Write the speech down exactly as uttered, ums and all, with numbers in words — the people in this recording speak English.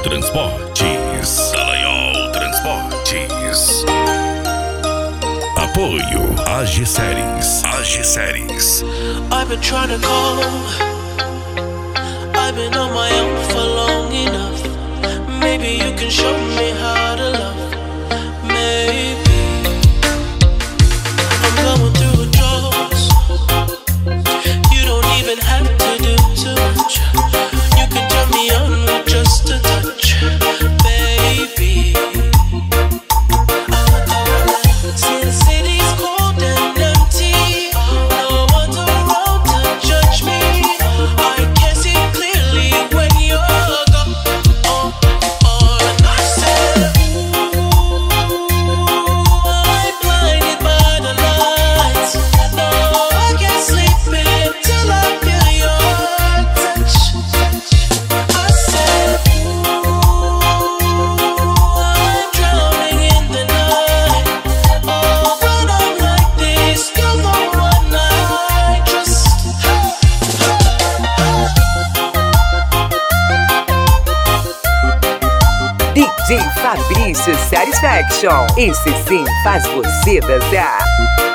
Transportes. Dallagnol Transportes. Apoio A G Séries. A G Séries. I've been trying to call. I've been on my own for long enough. Maybe you can show me how to love. Maybe I'm going through withdrawals. You don't even have to do too much. You can turn me on with just a touch, baby. See the city's cold and empty. No one's around to judge me. I can see clearly when you're gone. Oh, oh, and I said, ooh, I'm blinded by the lights. No, I can't sleep until I feel your touch. I said, ooh, I'm drowning in the night. Oh, when I'm like this, you're the one I trust. D J Fabrício Satisfaction. Esse sim faz você dançar.